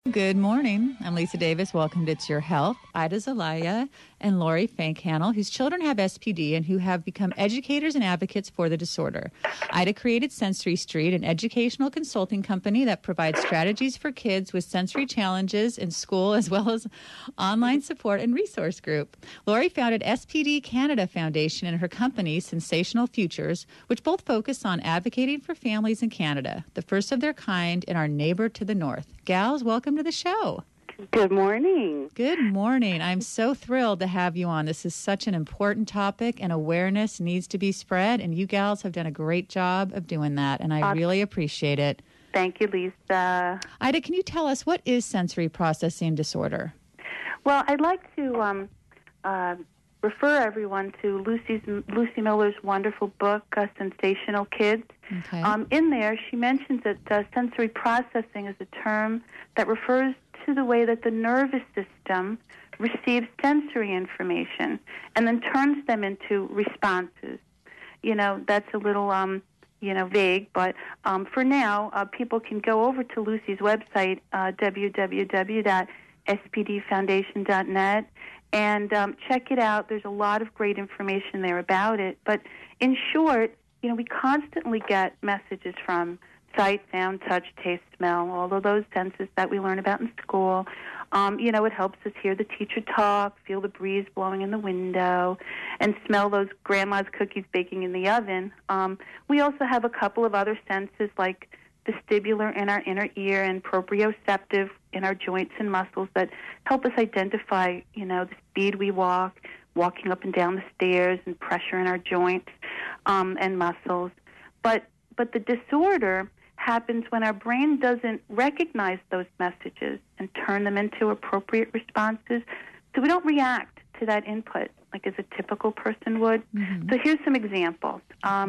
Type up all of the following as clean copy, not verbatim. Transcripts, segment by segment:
Good morning. I'm Lisa Davis. Welcome to It's Your Health. Ida Zelaya and Lori Fankhanel, whose children have SPD and who have become educators and advocates for the disorder. Ida created Sensory Street, an educational consulting company that provides strategies for kids with sensory challenges in school, as well as online support and resource group. Lori founded SPD Canada Foundation and her company, Sensational Futures, which both focus on advocating for families in Canada, the first of their kind in our neighbor to the north. Gals, welcome to the show. Good morning. Good morning. I'm so thrilled to have you on. This is such an important topic, and awareness needs to be spread, and you gals have done a great job of doing that, and I really appreciate it. Thank you, Lisa. Ida, can you tell us, what is sensory processing disorder? Well, I'd like to refer everyone to Lucy Miller's wonderful book, Sensational Kids. Okay. In there, she mentions that sensory processing is a term that refers to the way that the nervous system receives sensory information and then turns them into responses. That's a little, vague, but for now, people can go over to Lucy's website, www.spdfoundation.net, and check it out. There's a lot of great information there about it. But in short, we constantly get messages from sight, sound, touch, taste, smell, all of those senses that we learn about in school. It helps us hear the teacher talk, feel the breeze blowing in the window, and smell those grandma's cookies baking in the oven. We also have a couple of other senses like vestibular in our inner ear and proprioceptive in our joints and muscles that help us identify, the speed we walk, walking up and down the stairs, and pressure in our joints and muscles. But the disorder happens when our brain doesn't recognize those messages and turn them into appropriate responses. So we don't react to that input like as a typical person would. Mm-hmm. So here's some examples.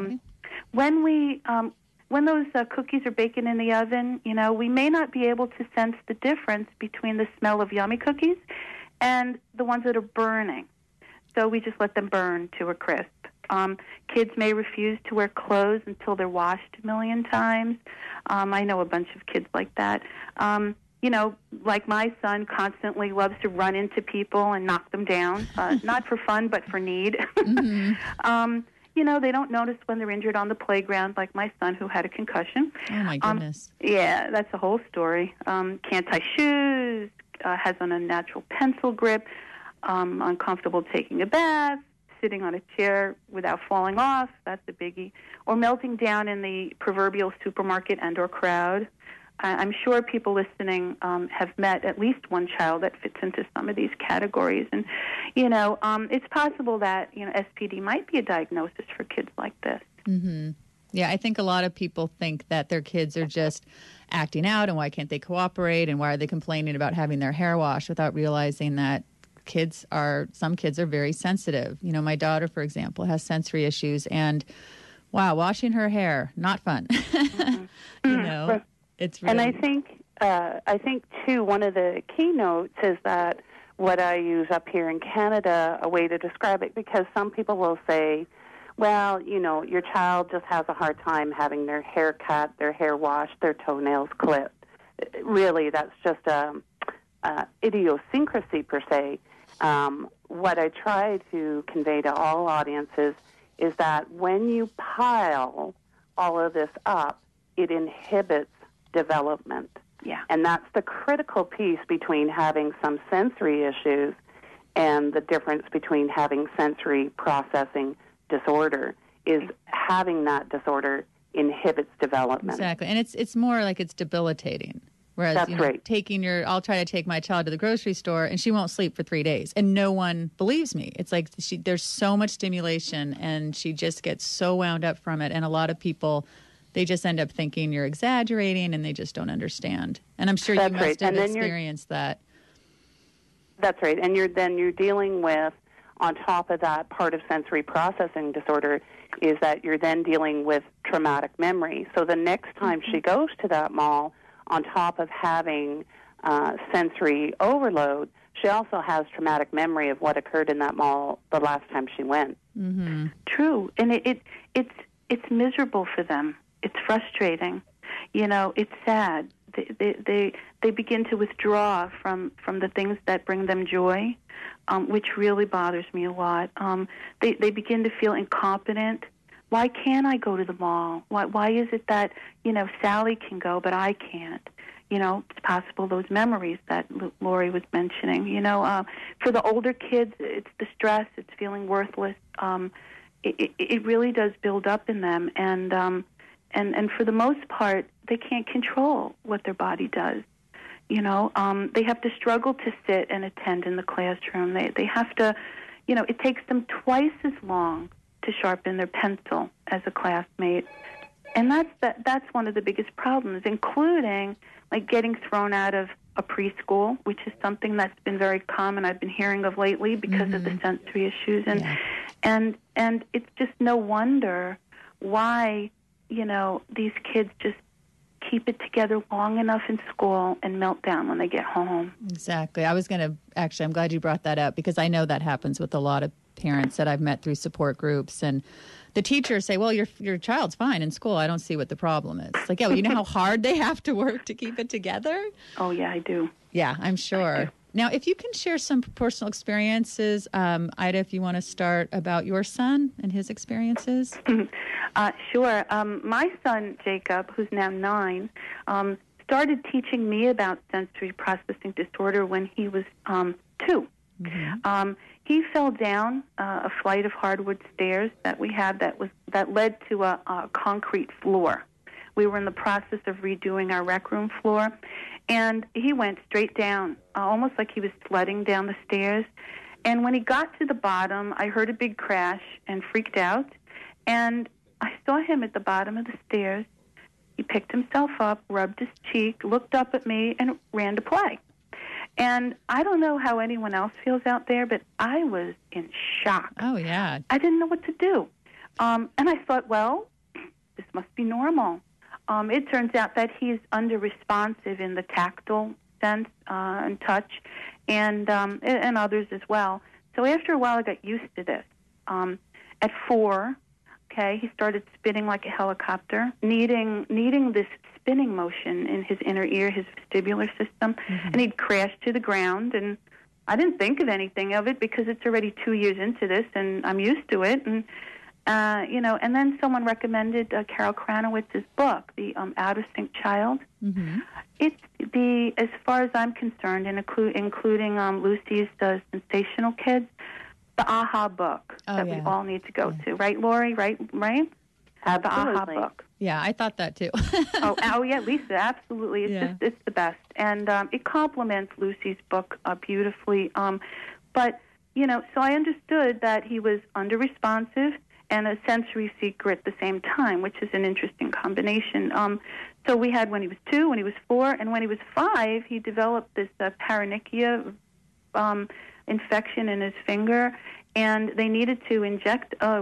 When those cookies are baking in the oven, we may not be able to sense the difference between the smell of yummy cookies and the ones that are burning. So we just let them burn to a crisp. Kids may refuse to wear clothes until they're washed a million times. I know a bunch of kids like that. Like my son constantly loves to run into people and knock them down, not for fun, but for need. Mm-hmm. They don't notice when they're injured on the playground, like my son who had a concussion. Oh, my goodness. Yeah, that's a whole story. Can't tie shoes, has an unnatural pencil grip, uncomfortable taking a bath, sitting on a chair without falling off, that's a biggie, or melting down in the proverbial supermarket and or crowd. I'm sure people listening have met at least one child that fits into some of these categories. And, it's possible that, SPD might be a diagnosis for kids like this. Mm-hmm. Yeah, I think a lot of people think that their kids are just acting out and why can't they cooperate and why are they complaining about having their hair washed without realizing that some kids are very sensitive. My daughter, for example, has sensory issues, and wow, washing her hair, not fun. Mm-hmm. It's really... And I think too, one of the keynotes is that what I use up here in Canada, a way to describe it, because some people will say, well, your child just has a hard time having their hair cut, their hair washed, their toenails clipped. Really, that's just idiosyncrasy per se. What I try to convey to all audiences is that when you pile all of this up, it inhibits development. Yeah. And that's the critical piece between having some sensory issues and the difference between having sensory processing disorder is having that disorder inhibits development. Exactly. And it's more like it's debilitating. Whereas, that's right. I'll try to take my child to the grocery store and she won't sleep for 3 days and no one believes me. It's like there's so much stimulation and she just gets so wound up from it. And a lot of people, they just end up thinking you're exaggerating and they just don't understand. And I'm sure you must have experienced that. That's right. And you're dealing with, on top of that part of sensory processing disorder, is that you're then dealing with traumatic memory. So the next time she goes to that mall, on top of having sensory overload, she also has traumatic memory of what occurred in that mall the last time she went. Mm-hmm. True. And it's miserable for them. It's frustrating. It's sad. They begin to withdraw from the things that bring them joy, which really bothers me a lot. They begin to feel incompetent. Why can't I go to the mall? Why is it that, Sally can go, but I can't? It's possible those memories that Lori was mentioning. For the older kids, it's the stress, it's feeling worthless. It really does build up in them, and for the most part, they can't control what their body does. They have to struggle to sit and attend in the classroom. They have to, it takes them twice as long to sharpen their pencil as a classmate. And that's one of the biggest problems, including like getting thrown out of a preschool, which is something that's been very common I've been hearing of lately because of the sensory issues. And it's just no wonder why, these kids just keep it together long enough in school and melt down when they get home. Exactly. I'm glad you brought that up because I know that happens with a lot of parents that I've met through support groups, and the teachers say, well, your child's fine in school. I don't see what the problem is. It's like, yeah, well, you know how hard they have to work to keep it together? Oh, yeah, I do. Yeah, I'm sure. Now, if you can share some personal experiences, Ida, if you want to start about your son and his experiences. Sure. My son, Jacob, who's now 9, started teaching me about sensory processing disorder when he was 2. Mm-hmm. He fell down a flight of hardwood stairs that we had that led to a concrete floor. We were in the process of redoing our rec room floor, and he went straight down, almost like he was sledding down the stairs. And when he got to the bottom, I heard a big crash and freaked out, and I saw him at the bottom of the stairs. He picked himself up, rubbed his cheek, looked up at me, and ran to play. And I don't know how anyone else feels out there, but I was in shock. Oh, yeah. I didn't know what to do. And I thought, well, this must be normal. It turns out that he's under-responsive in the tactile sense and touch, and others as well. So after a while, I got used to this. At 4, he started spinning like a helicopter, needing this spinning motion in his inner ear, his vestibular system, and he'd crash to the ground. And I didn't think of anything of it because it's already 2 years into this, and I'm used to it. And and then someone recommended Carol Kranowitz's book, The Out of Sync Child. Mm-hmm. It's as far as I'm concerned, and including Lucy's Sensational Kids, the AHA book that we all need to go to. Right, Lori? Right? Absolutely. The AHA book. Yeah, I thought that too. oh yeah, Lisa, absolutely. It's the best. And it complements Lucy's book beautifully. But, so I understood that he was under-responsive and a sensory seeker at the same time, which is an interesting combination. So we had when he was 2, when he was 4, and when he was 5, he developed this paronychia infection in his finger, and they needed to inject a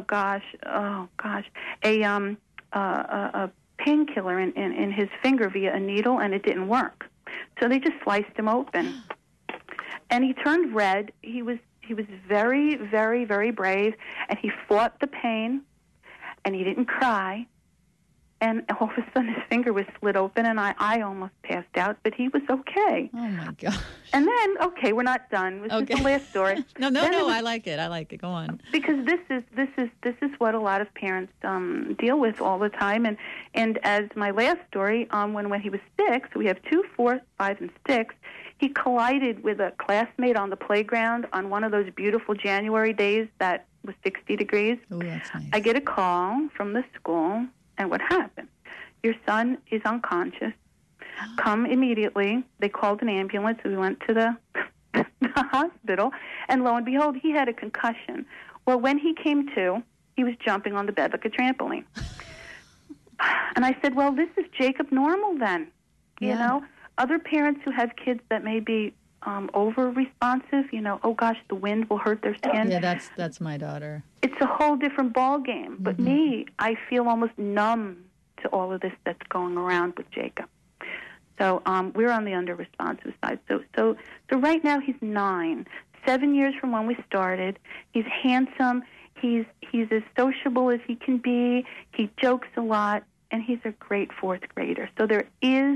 painkiller in his finger via a needle, and it didn't work. So they just sliced him open, and he turned red. He was very, very, very brave, and he fought the pain, and he didn't cry. And all of a sudden, his finger was slit open, and I almost passed out, but he was okay. Oh my gosh! And then, we're not done. This is the last story. No, I like it. I like it. Go on. Because this is what a lot of parents deal with all the time. And as my last story, when he was 6, we have 2, 4, 5, and 6. He collided with a classmate on the playground on one of those beautiful January days that was 60 degrees. Oh, that's nice. I get a call from the school, and what happened? Your son is unconscious. Come immediately. They called an ambulance. We went to the hospital, and lo and behold, he had a concussion. Well, when he came to, he was jumping on the bed like a trampoline. And I said, well, this is Jacob normal then, you know? Other parents who have kids that may be over-responsive, oh gosh, the wind will hurt their skin. Yeah, that's my daughter. It's a whole different ball game. But me, I feel almost numb to all of this that's going around with Jacob. So we're on the under-responsive side. So right now he's 9, 7 years from when we started. He's handsome. He's as sociable as he can be. He jokes a lot, and he's a great 4th grader. So there is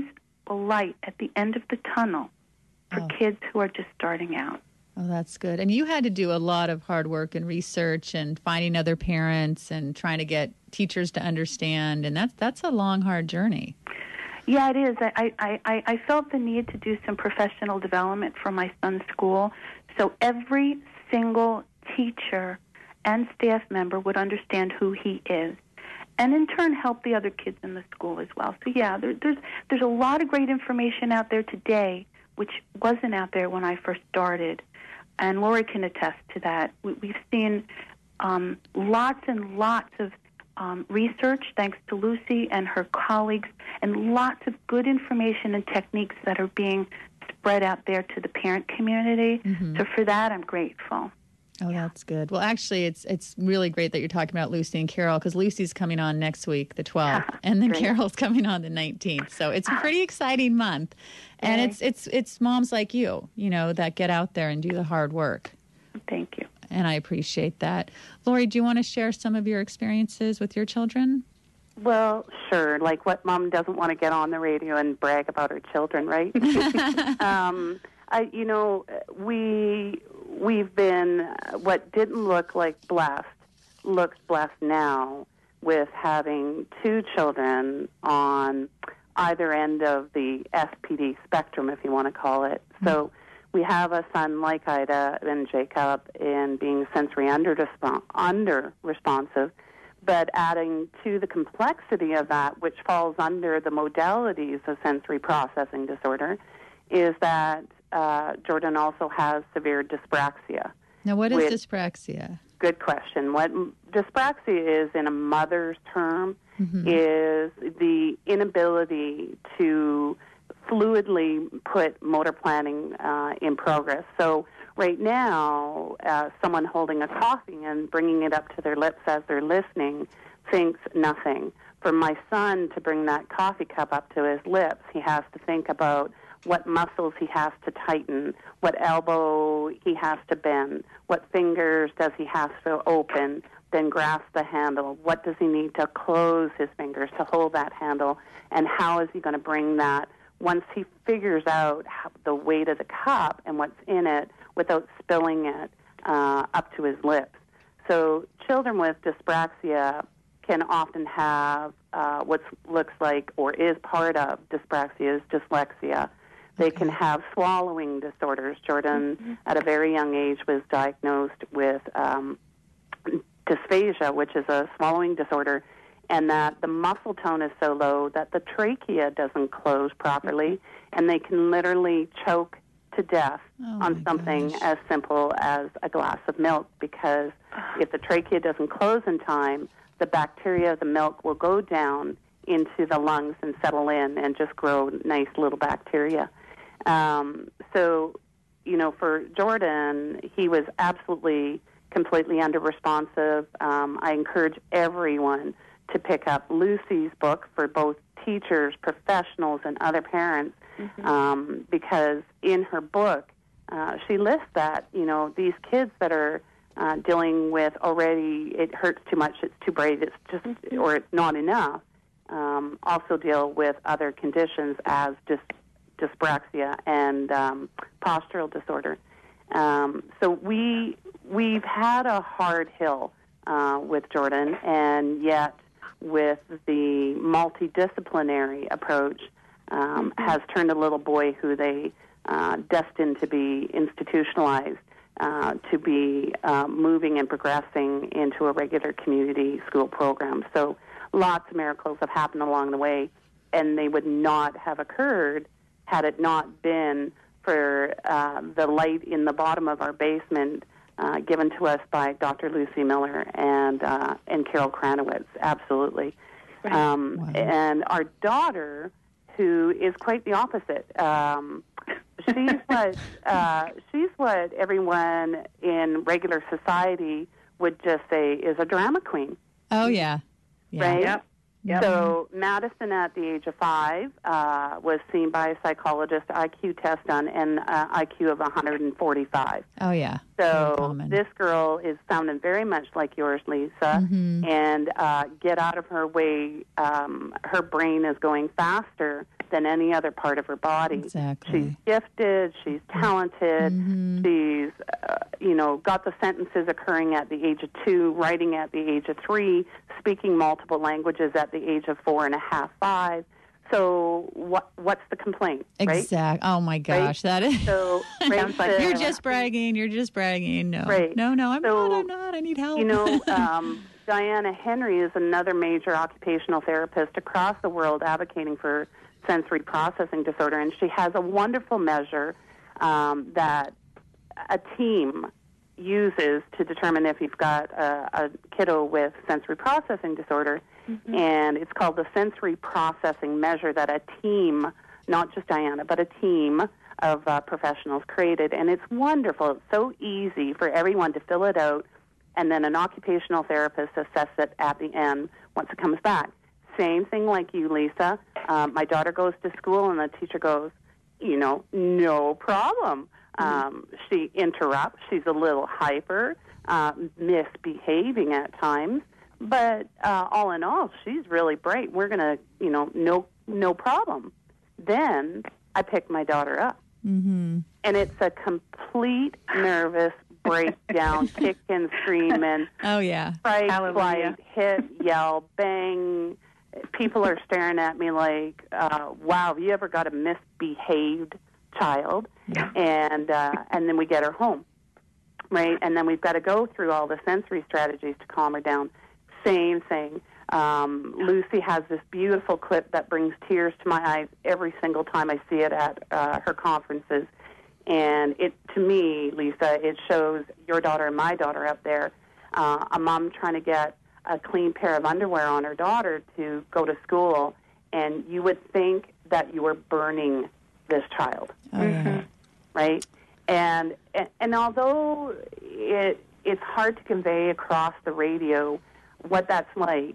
a light at the end of the tunnel for kids who are just starting out. Oh, that's good. And you had to do a lot of hard work and research and finding other parents and trying to get teachers to understand. And that's a long, hard journey. Yeah, it is. I felt the need to do some professional development for my son's school, so every single teacher and staff member would understand who he is, and in turn help the other kids in the school as well. So yeah, there's a lot of great information out there today, which wasn't out there when I first started, and Lori can attest to that. We've seen lots and lots of research, thanks to Lucy and her colleagues, and lots of good information and techniques that are being spread out there to the parent community. Mm-hmm. So for that, I'm grateful. Oh, that's good. Well, actually, it's really great that you're talking about Lucy and Carol, because Lucy's coming on next week, the 12th, and then Carol's coming on the 19th. So it's a pretty exciting month. And it's moms like you that get out there and do the hard work. Thank you. And I appreciate that. Lori, do you want to share some of your experiences with your children? Well, sure. Like, what mom doesn't want to get on the radio and brag about her children, right? We've been, what didn't look like blessed, looks blessed now with having two children on either end of the SPD spectrum, if you want to call it. So we have a son like Ida and Jacob in being sensory under-responsive, but adding to the complexity of that, which falls under the modalities of sensory processing disorder, is that Jordan also has severe dyspraxia. Now, what is dyspraxia? Good question. What dyspraxia is, in a mother's term, is the inability to fluidly put motor planning in progress. So right now, someone holding a coffee and bringing it up to their lips as they're listening thinks nothing. For my son to bring that coffee cup up to his lips, he has to think about what muscles he has to tighten, what elbow he has to bend, what fingers does he have to open, then grasp the handle, what does he need to close his fingers to hold that handle, and how is he going to bring that, once he figures out the weight of the cup and what's in it without spilling it, up to his lips. So children with dyspraxia can often have what looks like or is part of dyspraxia is dyslexia. They can have swallowing disorders. Jordan, at a very young age, was diagnosed with dysphagia, which is a swallowing disorder, and that the muscle tone is so low that the trachea doesn't close properly, and they can literally choke to death on something as simple as a glass of milk, because if the trachea doesn't close in time, the bacteria of the milk will go down into the lungs and settle in and just grow nice little bacteria. So, for Jordan, he was absolutely, completely under-responsive. I encourage everyone to pick up Lucy's book for both teachers, professionals, and other parents, because in her book, she lists that, these kids that are dealing with already, it hurts too much, it's too bright, it's just, or it's not enough, also deal with other conditions as dyspraxia and postural disorder. So we've had a hard hill with Jordan, and yet with the multidisciplinary approach has turned a little boy who they destined to be institutionalized, to be moving and progressing into a regular community school program. So lots of miracles have happened along the way, and they would not have occurred had it not been for the light in the bottom of our basement given to us by Dr. Lucy Miller and Carol Kranowitz. Absolutely. Wow. And our daughter, who is quite the opposite, she's what everyone in regular society would just say is a drama queen. Oh, yeah. Right? Yep. So Madison, at the age of 5, was seen by a psychologist, IQ test done, and IQ of 145. Oh, yeah. So this girl is sounding very much like yours, Lisa, and get out of her way. Her brain is going faster than any other part of her body. Exactly. She's gifted, she's talented, she's, got the sentences occurring at the age of 2, writing at the age of 3, speaking multiple languages at the age of 4.5, 5. So what's the complaint, right? Exactly. Oh, my gosh. Right? That is... So, right, You're just bragging. You're just bragging. No. Right. No, I'm not. I need help. Diana Henry is another major occupational therapist across the world advocating for sensory processing disorder, and she has a wonderful measure that a team uses to determine if you've got a kiddo with sensory processing disorder, and it's called the sensory processing measure that a team, not just Diana, but a team of professionals created, and it's wonderful. It's so easy for everyone to fill it out, and then an occupational therapist assess it at the end once it comes back. Same thing like you, Lisa. My daughter goes to school, and the teacher goes, no problem. She interrupts. She's a little hyper, misbehaving at times. But all in all, she's really bright. We're going to, no problem. Then I pick my daughter up. And it's a complete nervous breakdown, kick and scream, and fight, flight, hit, yell, bang. People are staring at me like, wow, have you ever got a misbehaved child? And then we get her home, right? And then we've got to go through all the sensory strategies to calm her down. Same thing. Lucy has this beautiful clip that brings tears to my eyes every single time I see it at her conferences. And to me, Lisa, it shows your daughter and my daughter up there, a mom trying to get a clean pair of underwear on her daughter to go to school, and you would think that you were burning this child, right? And although it's hard to convey across the radio what that's like,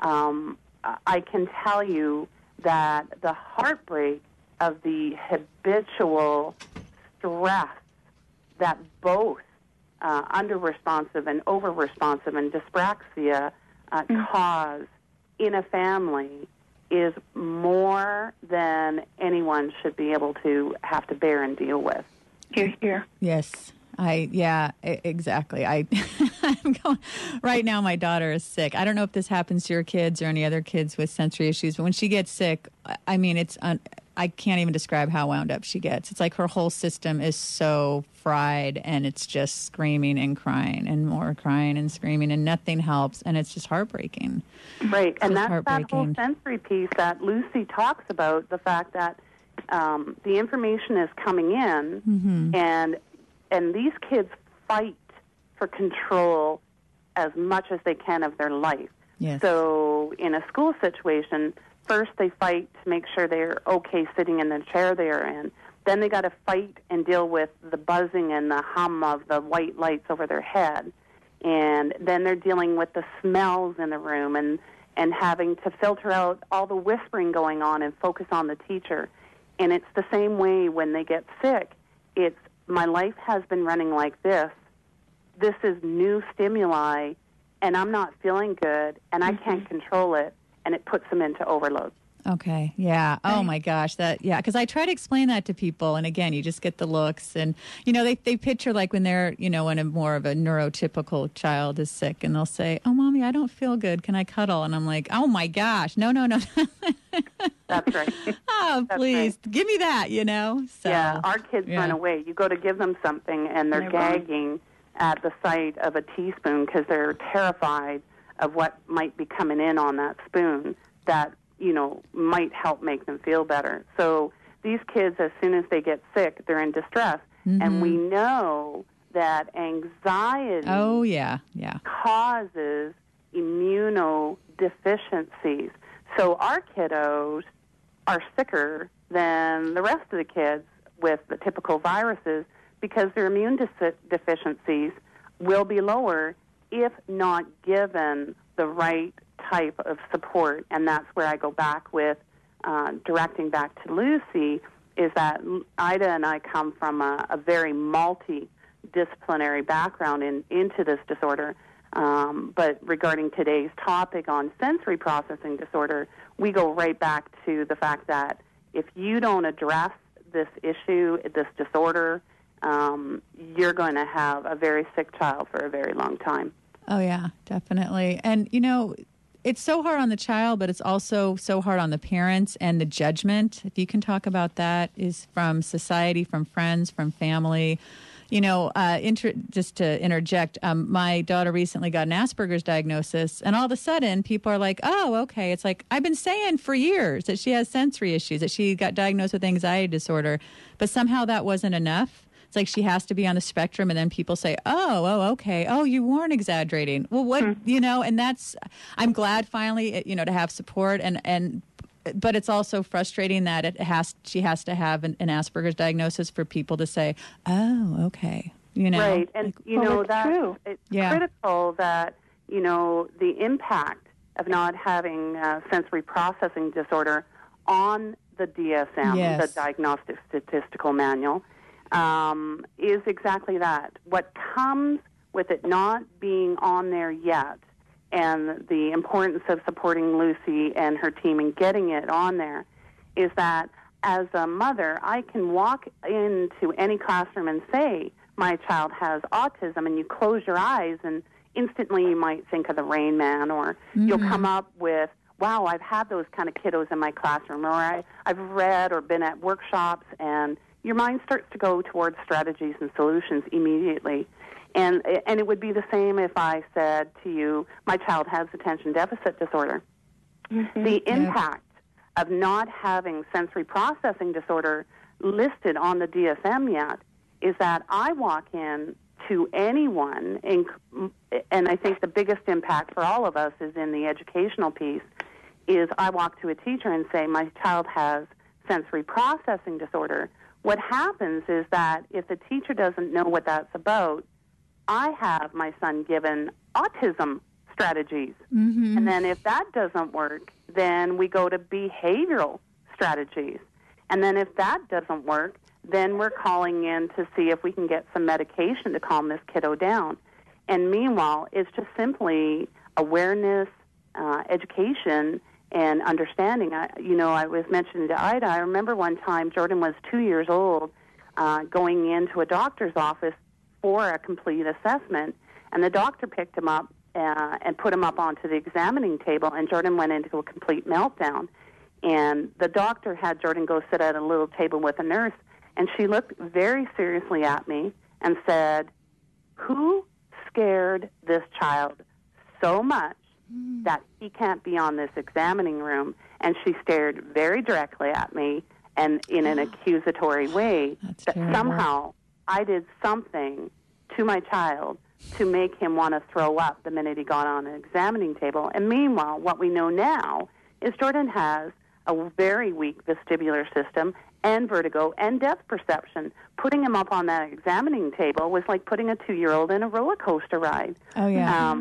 I can tell you that the heartbreak of the habitual stress that both under-responsive and over-responsive and dyspraxia cause in a family is more than anyone should be able to have to bear and deal with. Here. Yes. Exactly. I'm going, right now my daughter is sick. I don't know if this happens to your kids or any other kids with sensory issues, but when she gets sick, I mean, I can't even describe how wound up she gets. It's like her whole system is so fried, and it's just screaming and crying and more crying and screaming, and nothing helps, and it's just heartbreaking. Right, and that's that whole sensory piece that Lucy talks about, the fact that the information is coming in, and these kids fight for control as much as they can of their life. Yes. So in a school situation, first they fight to make sure they're okay sitting in the chair they're in. Then they got to fight and deal with the buzzing and the hum of the white lights over their head. And then they're dealing with the smells in the room and having to filter out all the whispering going on and focus on the teacher. And it's the same way when they get sick. It's, my life has been running like this. This is new stimuli, and I'm not feeling good, and I can't control it, and it puts them into overload. Okay. Yeah. Oh my gosh. Because I try to explain that to people, and again, you just get the looks, and they picture like when they're when a more of a neurotypical child is sick, and they'll say, "Oh, mommy, I don't feel good. Can I cuddle?" And I'm like, "Oh my gosh, no." That's right. Oh, That's please right. give me that. So yeah, our kids run away. You go to give them something, and they're gagging at the sight of a teaspoon because they're terrified of what might be coming in on that spoon that might help make them feel better. So these kids, as soon as they get sick, they're in distress. And we know that anxiety causes immunodeficiencies. So our kiddos are sicker than the rest of the kids with the typical viruses because their immune deficiencies will be lower if not given the right type of support. And that's where I go back with directing back to Lucy, is that Ida and I come from a very multidisciplinary background into this disorder. But regarding today's topic on sensory processing disorder, we go right back to the fact that if you don't address this issue, this disorder, you're going to have a very sick child for a very long time. Oh, yeah, definitely. And, it's so hard on the child, but it's also so hard on the parents, and the judgment, if you can talk about that, is from society, from friends, from family. Just to interject, my daughter recently got an Asperger's diagnosis, and all of a sudden people are like, oh, okay. It's like, I've been saying for years that she has sensory issues, that she got diagnosed with anxiety disorder, but somehow that wasn't enough. It's like she has to be on the spectrum, and then people say, oh, okay. Oh, you weren't exaggerating. Well, what, and that's, I'm glad finally, to have support, but it's also frustrating that she has to have an Asperger's diagnosis for people to say, oh, okay. Right. And, that's true. It's critical that, the impact of not having sensory processing disorder on the DSM, the Diagnostic Statistical Manual, is exactly that. What comes with it not being on there yet, and the importance of supporting Lucy and her team in getting it on there, is that as a mother, I can walk into any classroom and say, my child has autism, and you close your eyes, and instantly you might think of the Rain Man, or you'll come up with, wow, I've had those kind of kiddos in my classroom, or I've read or been at workshops, and your mind starts to go towards strategies and solutions immediately. And it would be the same if I said to you, my child has attention deficit disorder. The impact of not having sensory processing disorder listed on the DSM yet is that I walk in to anyone, and I think the biggest impact for all of us is in the educational piece, is I walk to a teacher and say, my child has sensory processing disorder. What happens is that if the teacher doesn't know what that's about, I have my son given autism strategies. And then if that doesn't work, then we go to behavioral strategies. And then if that doesn't work, then we're calling in to see if we can get some medication to calm this kiddo down. And meanwhile, it's just simply awareness, education, and understanding. I was mentioning to Ida, I remember one time Jordan was 2 years old, going into a doctor's office for a complete assessment, and the doctor picked him up and put him up onto the examining table, and Jordan went into a complete meltdown. And the doctor had Jordan go sit at a little table with a nurse, and she looked very seriously at me and said, who scared this child so much that he can't be on this examining room? And she stared very directly at me and in an accusatory way that somehow I did something to my child to make him want to throw up the minute he got on an examining table. And meanwhile, what we know now is Jordan has a very weak vestibular system and vertigo and depth perception. Putting him up on that examining table was like putting a 2-year-old in a roller coaster ride. Oh, yeah.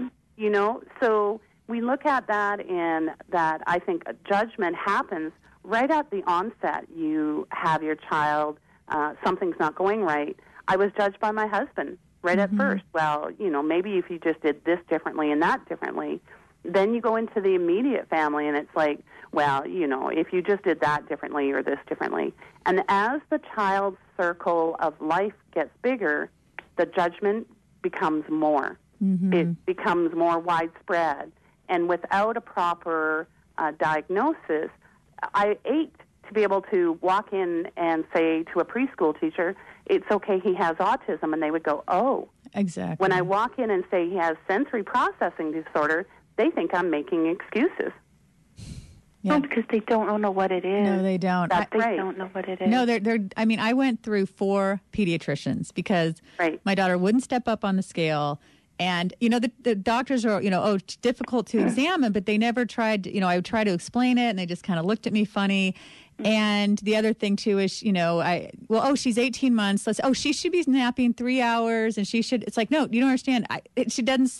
So we look at that, and that I think a judgment happens right at the onset. You have your child, something's not going right. I was judged by my husband right at first. Well, maybe if you just did this differently and that differently. Then you go into the immediate family, and it's like, well, if you just did that differently or this differently. And as the child's circle of life gets bigger, the judgment becomes more. It becomes more widespread. And without a proper diagnosis, I ached to be able to walk in and say to a preschool teacher, it's okay, he has autism, and they would go, oh. Exactly. When I walk in and say he has sensory processing disorder, they think I'm making excuses. Yeah. No, because they don't know what it is. No, they don't. That's right. They don't know what it is. No, they're. I mean, I went through 4 pediatricians because my daughter wouldn't step up on the scale. And, the doctors are, difficult to examine, but they never tried, I would try to explain it, and they just kind of looked at me funny. And the other thing, too, is, she's 18 months. She should be napping 3 hours, and she should. It's like, no, you don't understand. She doesn't,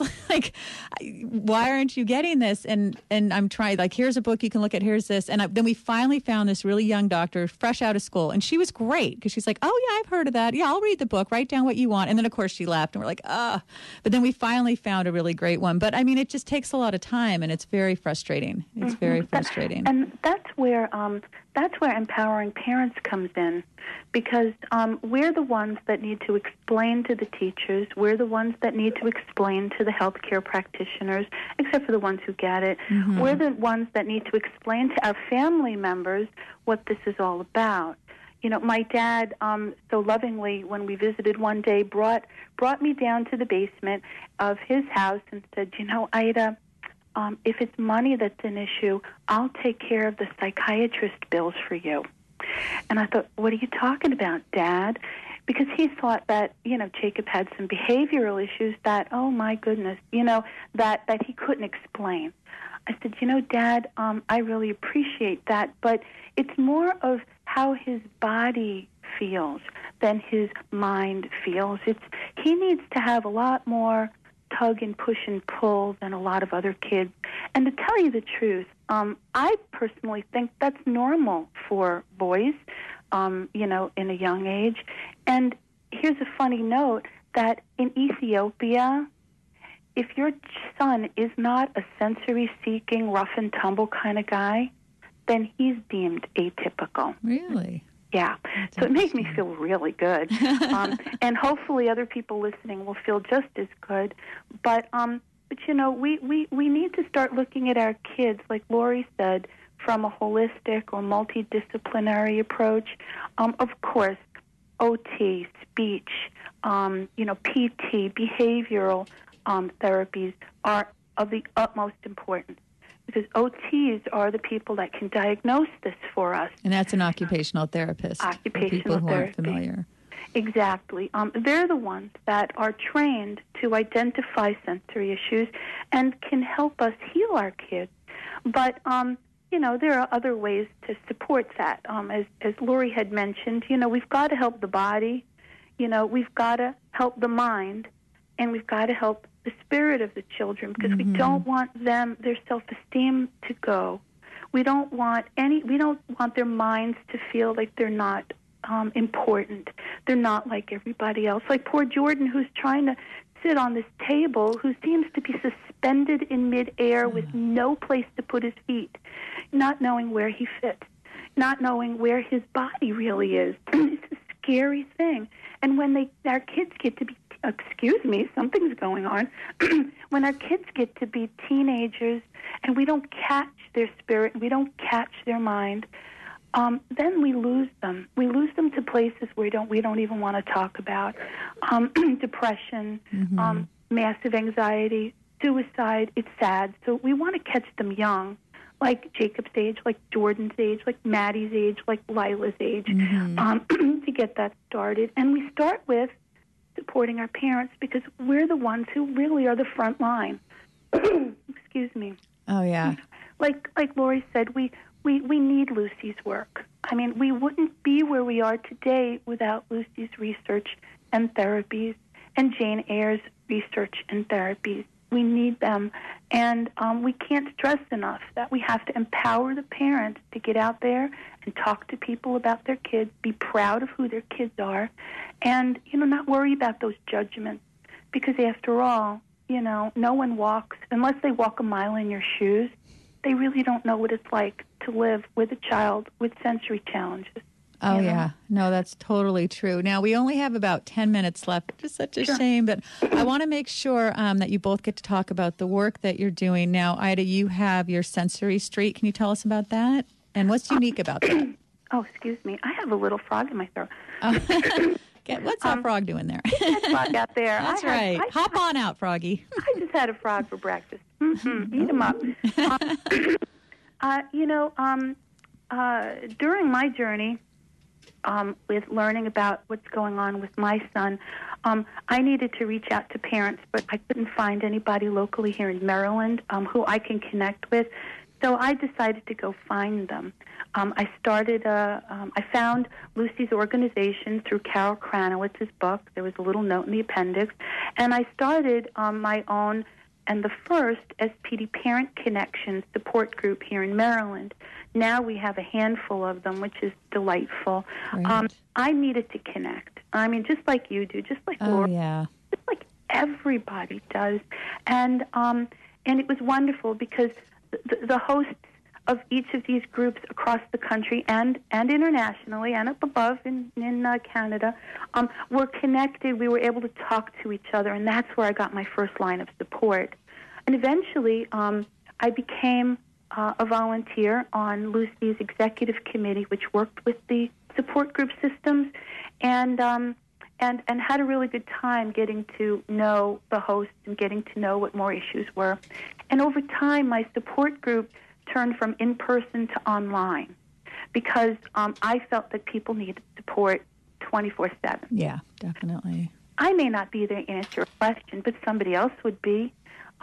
why aren't you getting this? And I'm trying, here's a book you can look at, here's this. And then we finally found this really young doctor, fresh out of school. And she was great, because she's like, oh, yeah, I've heard of that. Yeah, I'll read the book, write down what you want. And then, of course, she left, and we're like, ah. But then we finally found a really great one. But, I mean, it just takes a lot of time, and it's very frustrating. It's very frustrating. And that's where that's where empowering parents comes in, because we're the ones that need to explain to the teachers. We're the ones that need to explain to the healthcare practitioners, except for the ones who get it. Mm-hmm. We're the ones that need to explain to our family members what this is all about. You know, my dad so lovingly, when we visited one day, brought me down to the basement of his house and said, you know, Ida, if it's money that's an issue, I'll take care of the psychiatrist bills for you. And I thought, what are you talking about, Dad? Because he thought that, you know, Jacob had some behavioral issues that, oh, my goodness, you know, that he couldn't explain. I said, you know, Dad, I really appreciate that, but it's more of how his body feels than his mind feels. He needs to have a lot more tug and push and pull than a lot of other kids. And to tell you the truth, I personally think that's normal for boys, you know, in a young age. And here's a funny note, that in Ethiopia, if your son is not a sensory-seeking, rough-and-tumble kind of guy, then he's deemed atypical. Really? Yeah. That's so it made me feel really good. And hopefully other people listening will feel just as good. But you know, we need to start looking at our kids, like Lori said, from a holistic or multidisciplinary approach. Of course, OT, speech, you know, PT, behavioral therapies are of the utmost importance, because OTs are the people that can diagnose this for us. And that's an occupational therapist. Occupational people who therapy. aren't familiar. Exactly. They're the ones that are trained to identify sensory issues and can help us heal our kids. But, you know, there are other ways to support that. As Lori had mentioned, you know, we've got to help the body. You know, we've got to help the mind. And we've got to help the spirit of the children, because we don't want their self-esteem to go. We don't want their minds to feel like they're not important. They're not like everybody else. Like poor Jordan, who's trying to sit on this table, who seems to be suspended in midair with no place to put his feet, not knowing where he fits, not knowing where his body really is. It's a scary thing. And when our kids get to be, excuse me, something's going on. When our kids get to be teenagers and we don't catch their spirit, we don't catch their mind, then we lose them. We lose them to places we don't even want to talk about. Depression, massive anxiety, suicide. It's sad. So we want to catch them young, like Jacob's age, like Jordan's age, like Maddie's age, like Lila's age, to get that started. And we start with supporting our parents, because we're the ones who really are the front line. Excuse me. Oh, yeah. Like Lori said, we need Lucy's work. I mean, we wouldn't be where we are today without Lucy's research and therapies, and Jane Eyre's research and therapies. We need them. And we can't stress enough that we have to empower the parents to get out there and talk to people about their kids, be proud of who their kids are, and, you know, not worry about those judgments. Because after all, you know, no one walks, unless they walk a mile in your shoes, they really don't know what it's like to live with a child with sensory challenges. Oh, yeah. No, that's totally true. Now, we only have about 10 minutes left, which is such a shame, but I want to make sure that you both get to talk about the work that you're doing. Now, Ida, you have your Sensory Street. Can you tell us about that? And what's unique about that? Oh, excuse me. I have a little frog in my throat. What's that frog doing there? That frog out there. That's right. Hop on out, Froggy. I just had a frog for breakfast. Eat him up. During my journey, with learning about what's going on with my son, I needed to reach out to parents, but I couldn't find anybody locally here in Maryland who I can connect with. So I decided to go find them. I found Lucy's organization through Carol Kranowitz's book. There was a little note in the appendix. And I started my own and the first SPD Parent Connection support group here in Maryland. Now we have a handful of them, which is delightful. Right. I needed to connect. I mean, just like you do, just like Laura, just like everybody does. And it was wonderful because the hosts of each of these groups across the country and internationally and up above in Canada were connected. We were able to talk to each other, and that's where I got my first line of support. And eventually, I became a volunteer on Lucy's executive committee, which worked with the support group systems, and had a really good time getting to know the hosts and getting to know what more issues were. And over time, my support group turned from in-person to online because I felt that people needed support 24/7. Yeah, definitely. I may not be there to answer a question, but somebody else would be.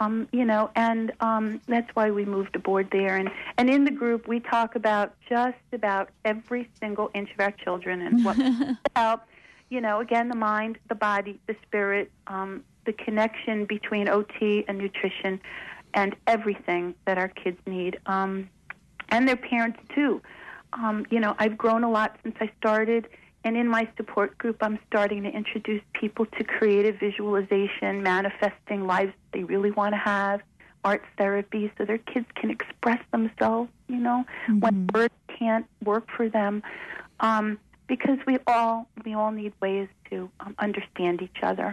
That's why we moved aboard there. And in the group, we talk about just about every single inch of our children and what help. Again, the mind, the body, the spirit, the connection between OT and nutrition, and everything that our kids need, and their parents too. I've grown a lot since I started. And in my support group, I'm starting to introduce people to creative visualization, manifesting lives they really want to have, arts therapy, so their kids can express themselves, when words can't work for them. Because we all need ways to understand each other.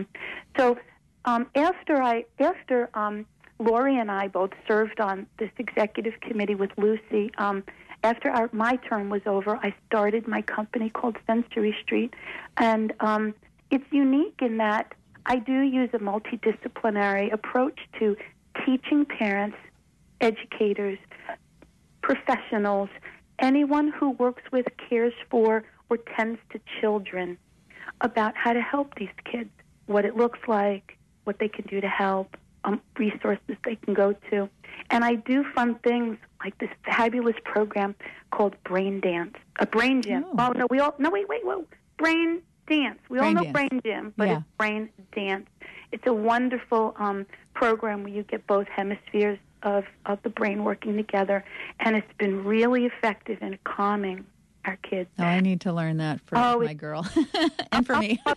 After Lori and I both served on this executive committee with Lucy, after my term was over, I started my company called Sensory Street, and it's unique in that I do use a multidisciplinary approach to teaching parents, educators, professionals, anyone who works with, cares for, or tends to children about how to help these kids, what it looks like, what they can do to help, resources they can go to. And I do fun things like this fabulous program called Brain Dance, a brain gym. Oh, no, Brain Dance. We all know Brain Gym, but it's Brain Dance. It's a wonderful program where you get both hemispheres of the brain working together, and it's been really effective in calming our kids. Oh, I need to learn that for my girl and for me.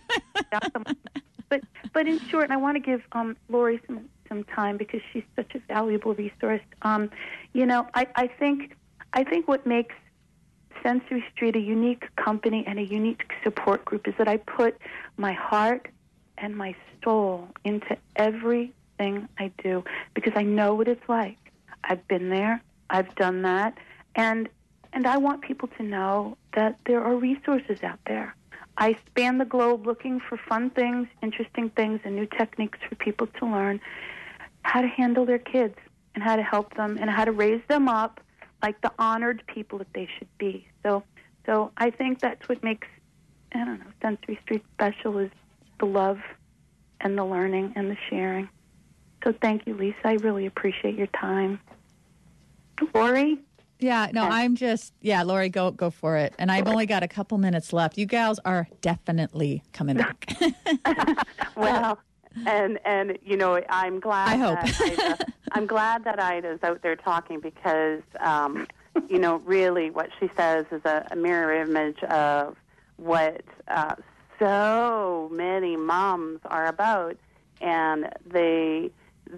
But in short, and I want to give Lori some time because she's such a valuable resource. I think what makes Sensory Street a unique company and a unique support group is that I put my heart and my soul into everything I do because I know what it's like. I've been there. I've done that. And I want people to know that there are resources out there. I span the globe looking for fun things, interesting things, and new techniques for people to learn how to handle their kids and how to help them and how to raise them up like the honored people that they should be. So I think that's what makes, Sensory Street special is the love and the learning and the sharing. So thank you, Lisa. I really appreciate your time. Lori? Yeah, no, Lori, go for it. And I've only got a couple minutes left. You gals are definitely coming back. Well, and I'm glad. I hope. I'm glad that Ida's out there talking because, really what she says is a mirror image of what so many moms are about, and the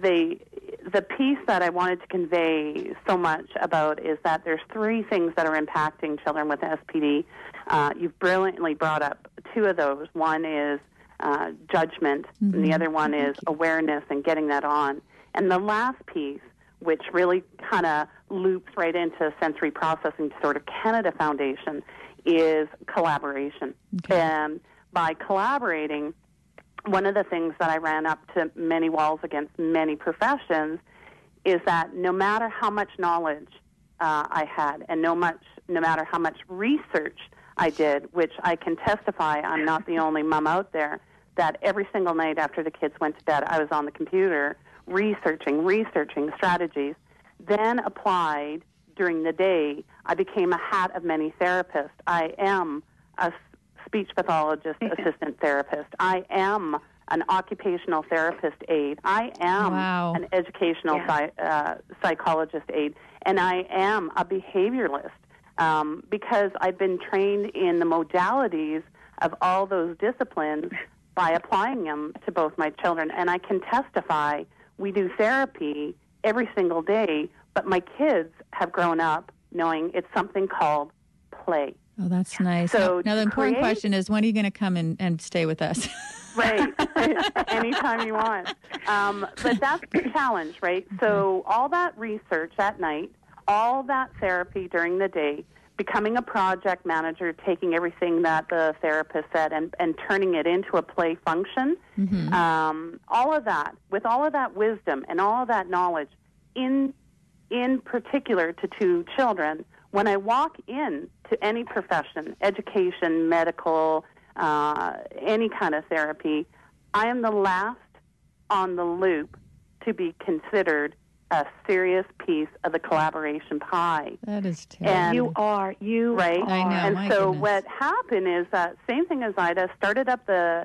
piece that I wanted to convey so much about is that there's three things that are impacting children with SPD. You've brilliantly brought up two of those. One is judgment, and the other one is awareness and getting that on. And the last piece, which really kind of loops right into Sensory Processing Disorder Canada Foundation, is collaboration. Okay. And by collaborating, one of the things that I ran up to many walls against many professions is that no matter how much knowledge I had and no matter how much research I did, which I can testify I'm not the only mom out there, that every single night after the kids went to bed, I was on the computer researching strategies, then applied during the day. I became a hat of many therapists. I am a speech pathologist, assistant therapist. I am an occupational therapist aide. I am an educational psychologist aide. And I am a behavioralist because I've been trained in the modalities of all those disciplines by applying them to both my children. And I can testify we do therapy every single day but my kids have grown up knowing it's something called play. Oh, that's nice. So now the important question is, when are you going to come and stay with us? Right. Anytime you want. But that's the challenge, right? So all that research at night, all that therapy during the day, becoming a project manager, taking everything that the therapist said and turning it into a play function, all of that, with all of that wisdom and all of that knowledge, in particular to children, when I walk in to any profession, education, medical, any kind of therapy, I am the last on the loop to be considered a serious piece of the collaboration pie. That is terrible. And you are. Right? I know. And my so goodness. what happened is that same thing as Ida, started up the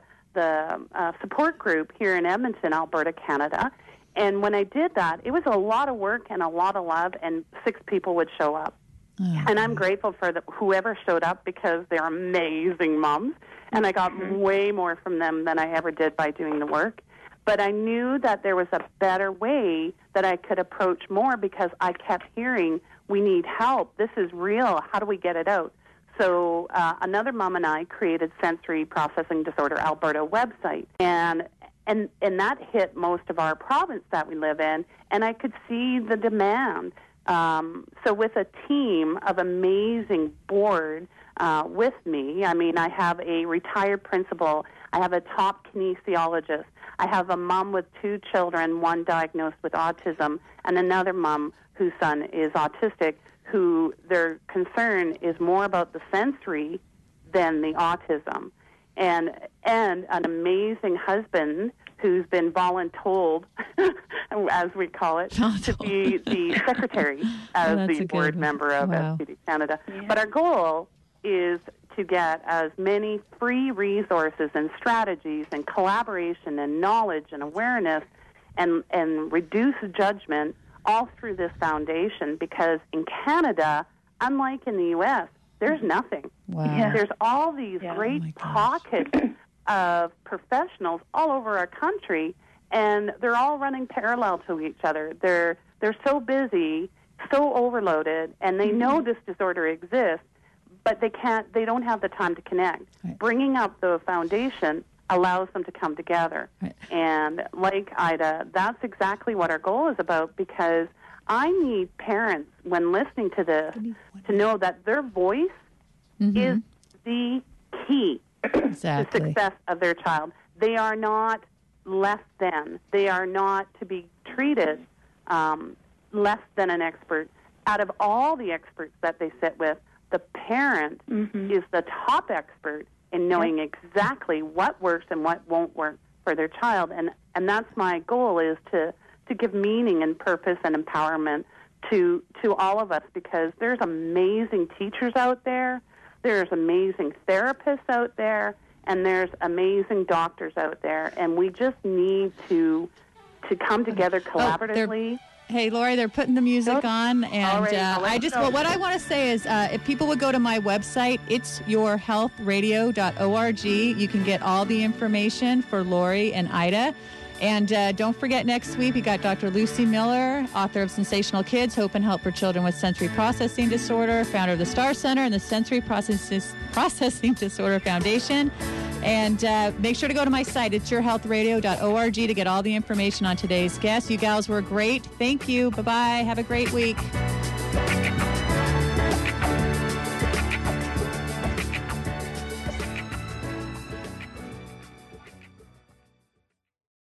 support group here in Edmonton, Alberta, Canada. And when I did that, it was a lot of work and a lot of love, and 6 people would show up. Oh, and I'm grateful for whoever showed up, because they're amazing moms, and I got way more from them than I ever did by doing the work. But I knew that there was a better way that I could approach more, because I kept hearing, we need help. This is real. How do we get it out? So another mom and I created Sensory Processing Disorder Alberta website, and that hit most of our province that we live in, and I could see the demand. So with a team of amazing board with me, I mean, I have a retired principal, I have a top kinesiologist, I have a mom with 2 children, one diagnosed with autism, and another mom whose son is autistic, who their concern is more about the sensory than the autism. And an amazing husband who's been voluntold, as we call it, to be the secretary as the board member of SPD Canada. Yeah. But our goal is to get as many free resources and strategies and collaboration and knowledge and awareness and reduce judgment all through this foundation, because in Canada, unlike in the U.S., there's nothing. Wow. Yeah. There's all these great pockets of professionals all over our country, and they're all running parallel to each other. They're so busy, so overloaded, and they know this disorder exists, but they don't have the time to connect. Right. Bringing up the foundation allows them to come together. Right. And like Ida, that's exactly what our goal is about, because I need parents, when listening to this, to know that their voice is the key to success of their child. They are not less than. They are not to be treated less than an expert. Out of all the experts that they sit with, the parent is the top expert in knowing exactly what works and what won't work for their child. And that's my goal, is to give meaning and purpose and empowerment to all of us, because there's amazing teachers out there, there's amazing therapists out there, and there's amazing doctors out there, and we just need to come together collaboratively. Hey, Lori, they're putting the music on, and what I want to say is, if people would go to my website, it's yourhealthradio.org. You can get all the information for Lori and Ida. And don't forget, next week we got Dr. Lucy Miller, author of Sensational Kids, Hope and Help for Children with Sensory Processing Disorder, founder of the Star Center and the Sensory Processing Disorder Foundation. And make sure to go to my site. It's yourhealthradio.org to get all the information on today's guest. You gals were great. Thank you. Bye-bye. Have a great week.